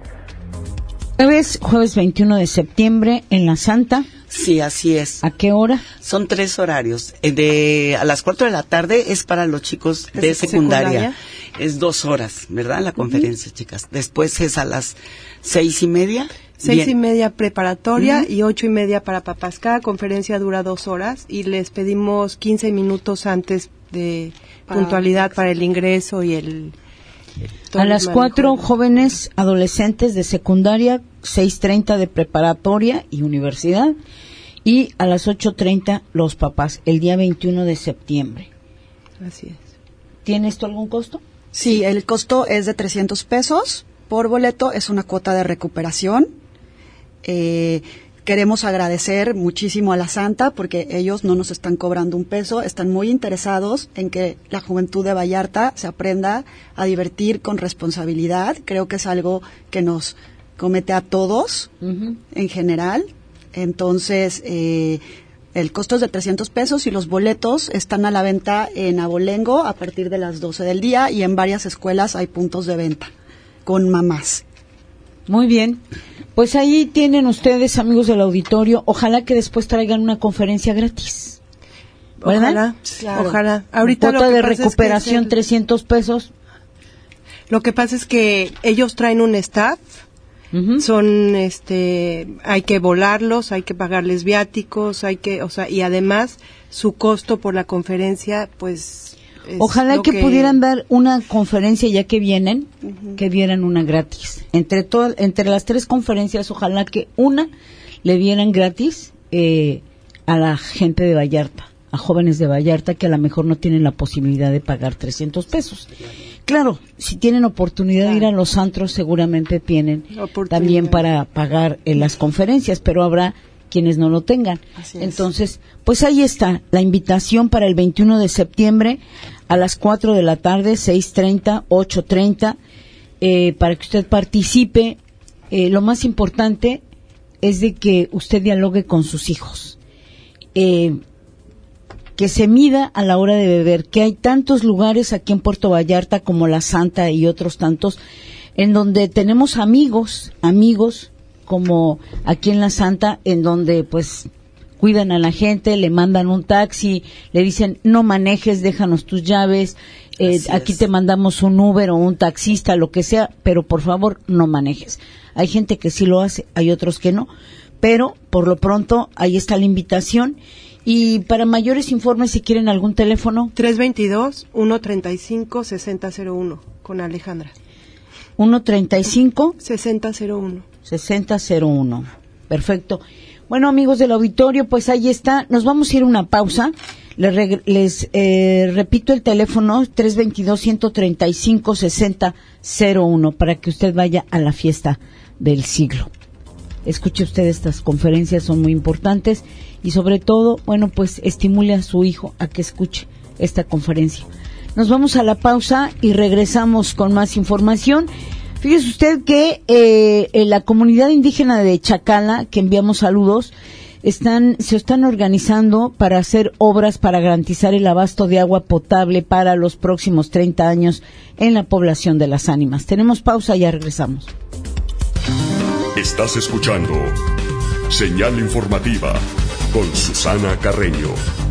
Jueves 21 de septiembre en la Santa. Sí, así es. ¿A qué hora? Son 3 horarios. A las 4 de la tarde es para los chicos de secundaria. Es 2 horas, ¿verdad? La conferencia, chicas. Después es a las 6:30. 6:30 preparatoria y 8:30 para papás. Cada conferencia dura 2 horas y les pedimos 15 minutos antes de puntualidad para el ingreso y a las 4 jóvenes adolescentes de secundaria, 6:30 de preparatoria y universidad, y a las 8:30 los papás, el día 21 de septiembre. Así es. ¿Tiene esto algún costo? Sí, el costo es de $300 por boleto, es una cuota de recuperación. Queremos agradecer muchísimo a la Santa porque ellos no nos están cobrando un peso, están muy interesados en que la juventud de Vallarta se aprenda a divertir con responsabilidad. Creo que es algo que nos comete a todos en general. Entonces, el costo es de $300 y los boletos están a la venta en Abolengo a partir de las 12 del día y en varias escuelas hay puntos de venta con mamás. Muy bien. Pues ahí tienen ustedes, amigos del auditorio. Ojalá que después traigan una conferencia gratis. ¿Verdad? Ojalá, claro. Ojalá. Ahorita cuota de recuperación, $300. Lo que pasa es que ellos traen un staff. Son, hay que volarlos, hay que pagarles viáticos, y además su costo por la conferencia, pues. Ojalá que pudieran dar una conferencia ya que vienen, que dieran una gratis. Entre las 3 conferencias, ojalá que una le dieran gratis a la gente de Vallarta, a jóvenes de Vallarta que a lo mejor no tienen la posibilidad de pagar $300. Claro, si tienen oportunidad de ir a los antros, seguramente tienen también para pagar las conferencias, pero habrá quienes no lo tengan. Así es. Entonces, pues ahí está la invitación para el 21 de septiembre a las 4 de la tarde, 6:30, 8:30, para que usted participe. Lo más importante es de que usted dialogue con sus hijos, que se mida a la hora de beber, que hay tantos lugares aquí en Puerto Vallarta como La Santa y otros tantos, en donde tenemos amigos como aquí en La Santa, en donde pues cuidan a la gente, le mandan un taxi, le dicen no manejes, déjanos tus llaves, aquí te mandamos un Uber o un taxista, lo que sea, pero por favor no manejes. Hay gente que sí lo hace, hay otros que no, pero por lo pronto ahí está la invitación. Y para mayores informes, si quieren algún teléfono, 322-135-6001 con Alejandra. 135-6001. Perfecto. Bueno, amigos del auditorio, pues ahí está. Nos vamos a ir a una pausa. Les repito el teléfono, 322-135-6001, para que usted vaya a la fiesta del siglo. Escuche usted, estas conferencias son muy importantes y sobre todo, bueno, pues estimule a su hijo a que escuche esta conferencia. Nos vamos a la pausa y regresamos con más información. Fíjese usted que en la comunidad indígena de Chacala, que enviamos saludos, se están organizando para hacer obras para garantizar el abasto de agua potable para los próximos 30 años en la población de Las Ánimas. Tenemos pausa y ya regresamos. Estás escuchando Señal Informativa con Susana Carreño.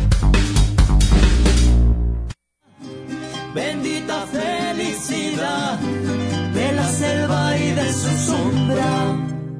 Bendita felicidad de la selva y de su sombra.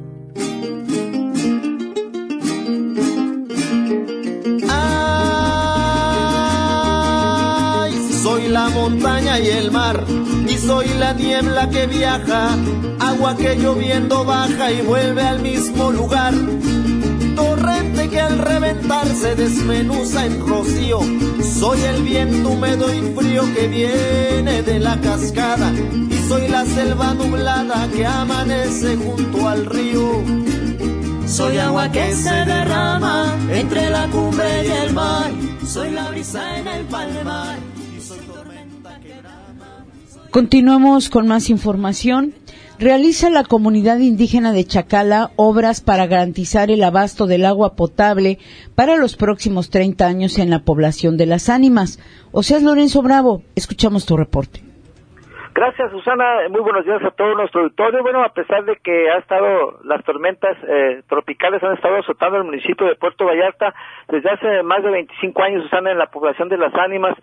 Ay, soy la montaña y el mar, y soy la niebla que viaja, agua que lloviendo baja y vuelve al mismo lugar. Torrente que al reventar se desmenuza en rocío. Soy el viento húmedo y frío que viene de la cascada. Y soy la selva nublada que amanece junto al río. Soy agua que se derrama entre la cumbre y el mar. Soy la brisa en el palmar. Y soy tormenta que brama. Continuamos con más información. Realiza la comunidad indígena de Chacala obras para garantizar el abasto del agua potable para los próximos 30 años en la población de Las Ánimas. Oseas Lorenzo Bravo, escuchamos tu reporte. Gracias, Susana. Muy buenos días a todo nuestro auditorio. Bueno, a pesar de que las tormentas tropicales han estado azotando el municipio de Puerto Vallarta desde hace más de 25 años, Susana, en la población de Las Ánimas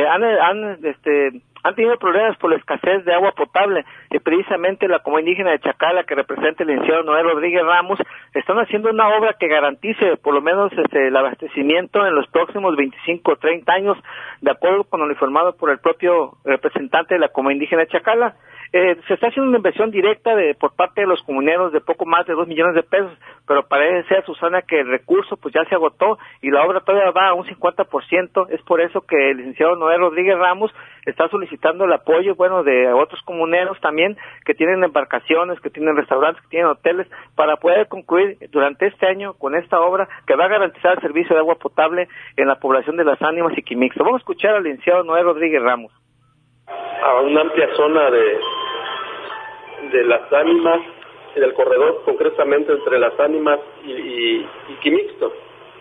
han tenido problemas por la escasez de agua potable. Precisamente la comunidad indígena de Chacala, que representa el licenciado Noé Rodríguez Ramos, están haciendo una obra que garantice por lo menos el abastecimiento en los próximos 25 o 30 años, de acuerdo con lo informado por el propio representante de la comunidad indígena de Chacala. Se está haciendo una inversión directa por parte de los comuneros de poco más de 2 millones de pesos, pero parece ser, Susana, que el recurso pues ya se agotó y la obra todavía va a un 50%. Es por eso que el licenciado Noé Rodríguez Ramos está solicitando el apoyo, de otros comuneros también que tienen embarcaciones, que tienen restaurantes, que tienen hoteles, para poder concluir durante este año con esta obra que va a garantizar el servicio de agua potable en la población de Las Ánimas y Quimixto. Vamos a escuchar al licenciado Noé Rodríguez Ramos. A una amplia zona de Las Ánimas, en el corredor, concretamente entre Las Ánimas y Quimixto.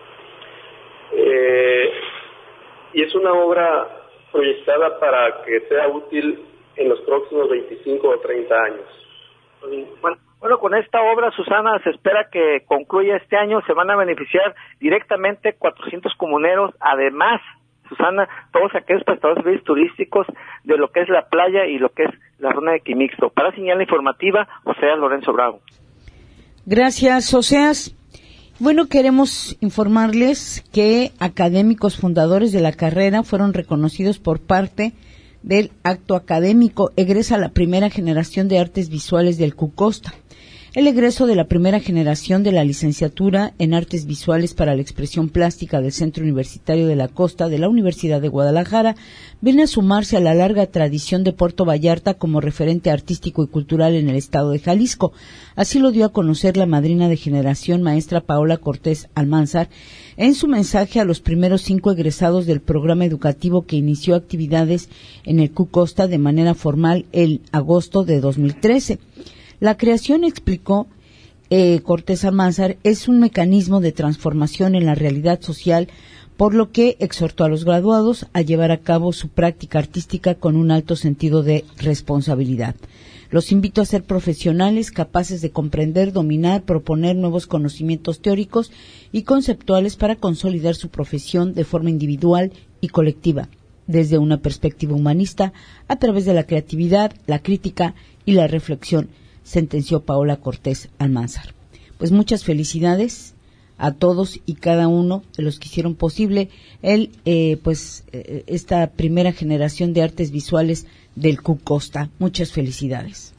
Y es una obra proyectada para que sea útil en los próximos 25 o 30 años. Bueno, con esta obra, Susana, se espera que concluya este año. Se van a beneficiar directamente 400 comuneros, además, Susana, todos aquellos prestadores turísticos de lo que es la playa y lo que es la zona de Quimixto. Para Señal Informativa, Oseas Lorenzo Bravo. Gracias, Oseas. Bueno, queremos informarles que académicos fundadores de la carrera fueron reconocidos por parte del acto académico. Egresa la primera generación de artes visuales del CUCOSTA. El egreso de la primera generación de la licenciatura en Artes Visuales para la Expresión Plástica del Centro Universitario de la Costa de la Universidad de Guadalajara viene a sumarse a la larga tradición de Puerto Vallarta como referente artístico y cultural en el estado de Jalisco. Así lo dio a conocer la madrina de generación, maestra Paola Cortés Almanzar, en su mensaje a los primeros 5 egresados del programa educativo que inició actividades en el CUCOSTA de manera formal en agosto de 2013. La creación, explicó Cortés Almanzar, es un mecanismo de transformación en la realidad social, por lo que exhortó a los graduados a llevar a cabo su práctica artística con un alto sentido de responsabilidad. Los invito a ser profesionales capaces de comprender, dominar, proponer nuevos conocimientos teóricos y conceptuales para consolidar su profesión de forma individual y colectiva, desde una perspectiva humanista, a través de la creatividad, la crítica y la reflexión, sentenció Paola Cortés Almanzar. Pues muchas felicidades a todos y cada uno de los que hicieron posible esta primera generación de artes visuales del CUCOSTA. Muchas felicidades.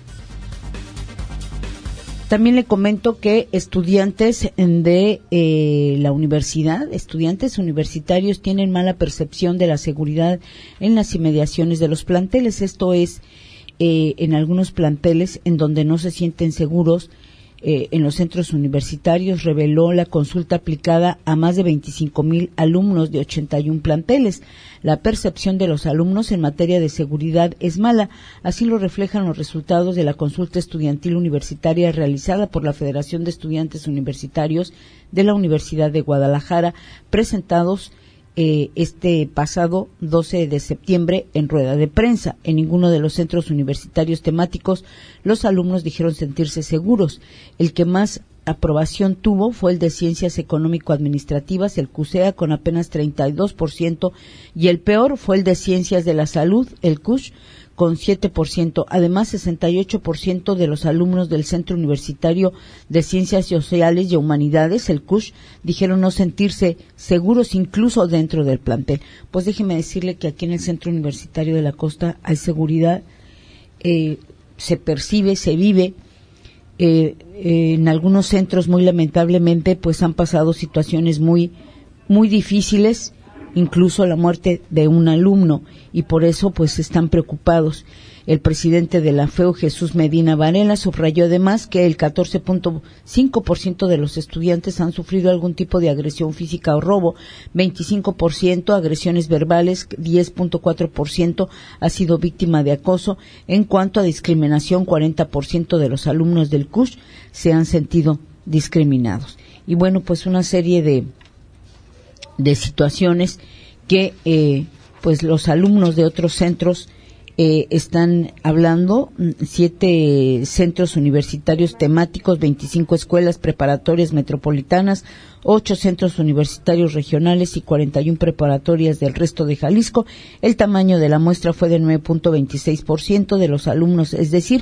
También le comento que estudiantes de la universidad, estudiantes universitarios tienen mala percepción de la seguridad en las inmediaciones de los planteles. Esto es, en algunos planteles en donde no se sienten seguros en los centros universitarios, reveló la consulta aplicada a más de 25,000 alumnos de 81 planteles. La percepción de los alumnos en materia de seguridad es mala, así lo reflejan los resultados de la consulta estudiantil universitaria realizada por la Federación de Estudiantes Universitarios de la Universidad de Guadalajara, presentados este pasado 12 de septiembre en rueda de prensa. En ninguno de los centros universitarios temáticos los alumnos dijeron sentirse seguros. El que más aprobación tuvo fue el de Ciencias Económico-Administrativas, el CUSEA, con apenas 32%, y el peor fue el de Ciencias de la Salud, el CUSH, con 7%. Además, 68% de los alumnos del Centro Universitario de Ciencias Sociales y Humanidades, el CUSH, dijeron no sentirse seguros incluso dentro del plantel. Pues déjeme decirle que aquí en el Centro Universitario de la Costa hay seguridad, se percibe, se vive. En algunos centros, muy lamentablemente, pues han pasado situaciones muy difíciles, incluso la muerte de un alumno, y por eso pues están preocupados. El presidente de la FEU, Jesús Medina Varela, subrayó además que el 14.5% de los estudiantes han sufrido algún tipo de agresión física o robo, 25% agresiones verbales, 10.4% ha sido víctima de acoso. En cuanto a discriminación, 40% de los alumnos del CUSH se han sentido discriminados. Y bueno, pues una serie de situaciones que pues los alumnos de otros centros están hablando. 7 centros universitarios temáticos, 25 escuelas preparatorias metropolitanas, 8 centros universitarios regionales y 41 preparatorias del resto de Jalisco. El tamaño de la muestra fue de 9.26% de los alumnos, es decir,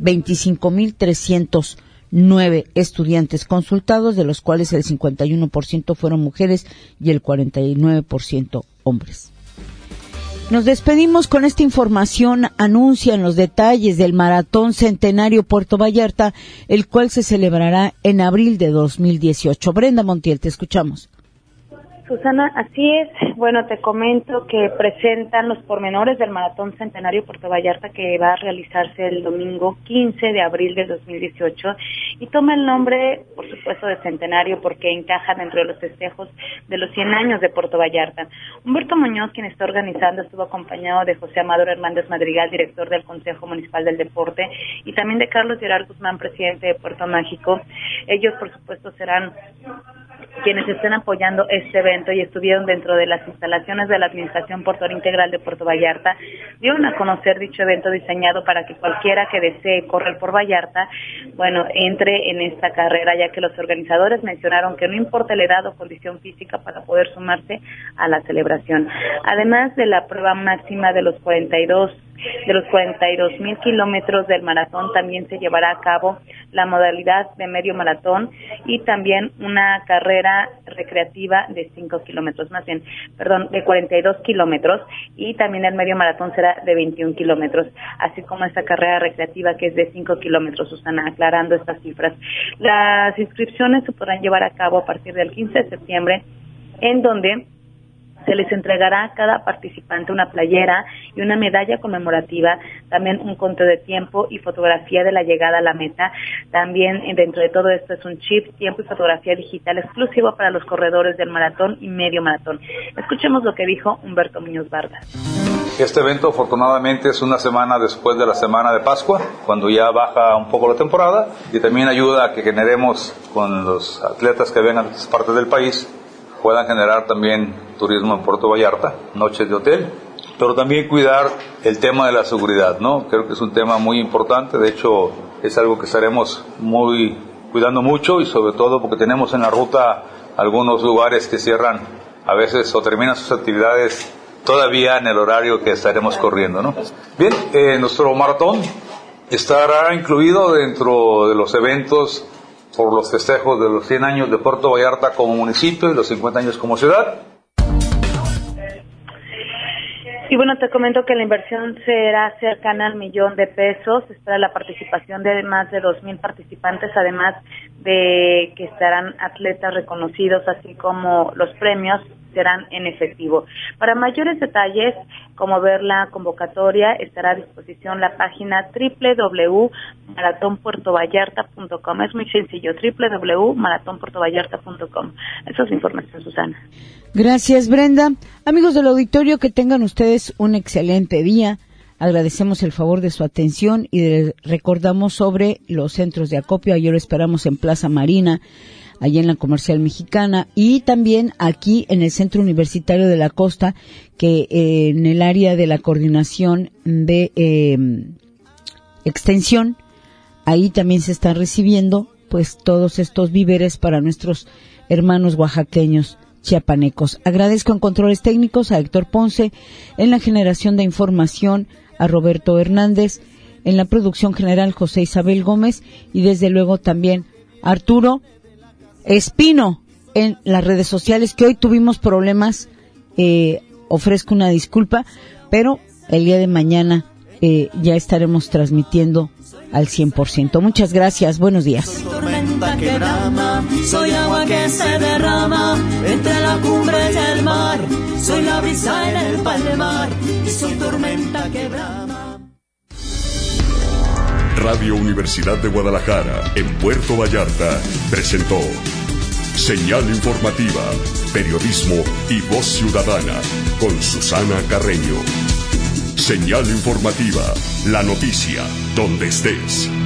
25,309 estudiantes consultados, de los cuales el 51% fueron mujeres y el 49% hombres. Nos despedimos con esta información. Anuncian los detalles del Maratón Centenario Puerto Vallarta, el cual se celebrará en abril de 2018. Brenda Montiel, te escuchamos. Susana, así es. Bueno, te comento que presentan los pormenores del Maratón Centenario Puerto Vallarta, que va a realizarse el domingo 15 de abril de 2018 y toma el nombre, por supuesto, de Centenario porque encaja dentro de los festejos de los 100 años de Puerto Vallarta. Humberto Muñoz, quien está organizando, estuvo acompañado de José Amador Hernández Madrigal, director del Consejo Municipal del Deporte, y también de Carlos Gerard Guzmán, presidente de Puerto Mágico. Ellos, por supuesto, serán quienes estén apoyando este evento y estuvieron dentro de las instalaciones de la Administración Portuaria Integral de Puerto Vallarta. Dieron a conocer dicho evento diseñado para que cualquiera que desee correr por Vallarta, bueno, entre en esta carrera, ya que los organizadores mencionaron que no importa la edad o condición física para poder sumarse a la celebración. Además de la prueba máxima de los 42,000 kilómetros del maratón, también se llevará a cabo la modalidad de medio maratón y también una carrera recreativa de 5 kilómetros, de 42 kilómetros, y también el medio maratón será de 21 kilómetros, así como esta carrera recreativa que es de 5 kilómetros, Susana, aclarando estas cifras. Las inscripciones se podrán llevar a cabo a partir del 15 de septiembre, en donde se les entregará a cada participante una playera y una medalla conmemorativa, también un conteo de tiempo y fotografía de la llegada a la meta. También dentro de todo esto es un chip, tiempo y fotografía digital exclusivo para los corredores del maratón y medio maratón. Escuchemos lo que dijo Humberto Muñoz Vargas. Este evento afortunadamente es una semana después de la semana de Pascua, cuando ya baja un poco la temporada, y también ayuda a que generemos con los atletas que vengan de otras partes del país puedan generar también turismo en Puerto Vallarta, noches de hotel, pero también cuidar el tema de la seguridad, ¿no? Creo que es un tema muy importante, de hecho es algo que estaremos cuidando mucho, y sobre todo porque tenemos en la ruta algunos lugares que cierran a veces o terminan sus actividades todavía en el horario que estaremos corriendo, ¿no? Bien, nuestro maratón estará incluido dentro de los eventos por los festejos de los 100 años de Puerto Vallarta como municipio y los 50 años como ciudad. Y bueno, te comento que la inversión será cercana al $1,000,000. Se espera la participación de más de 2,000 participantes, además de que estarán atletas reconocidos, así como los premios serán en efectivo. Para mayores detalles, como ver la convocatoria, estará a disposición la página www.maratonpuertovallarta.com. Es muy sencillo, www.maratonpuertovallarta.com. Esa es la información, Susana. Gracias, Brenda. Amigos del auditorio, que tengan ustedes un excelente día. Agradecemos el favor de su atención y recordamos sobre los centros de acopio. Ayer lo esperamos en Plaza Marina, allí en la Comercial Mexicana, y también aquí en el Centro Universitario de la Costa, que en el área de la coordinación de extensión, ahí también se están recibiendo pues todos estos víveres para nuestros hermanos oaxaqueños chiapanecos. Agradezco en controles técnicos a Héctor Ponce, en la generación de información a Roberto Hernández, en la producción general José Isabel Gómez, y desde luego también Arturo Espino en las redes sociales, que hoy tuvimos problemas. Ofrezco una disculpa, pero el día de mañana ya estaremos transmitiendo al 100%. Muchas gracias, buenos días. Soy tormenta que brama, soy agua que se derrama entre la cumbre y el mar, soy la brisa en el palmar y soy tormenta que brama. Radio Universidad de Guadalajara, en Puerto Vallarta, presentó Señal Informativa, Periodismo y Voz Ciudadana, con Susana Carreño. Señal Informativa, la noticia, donde estés.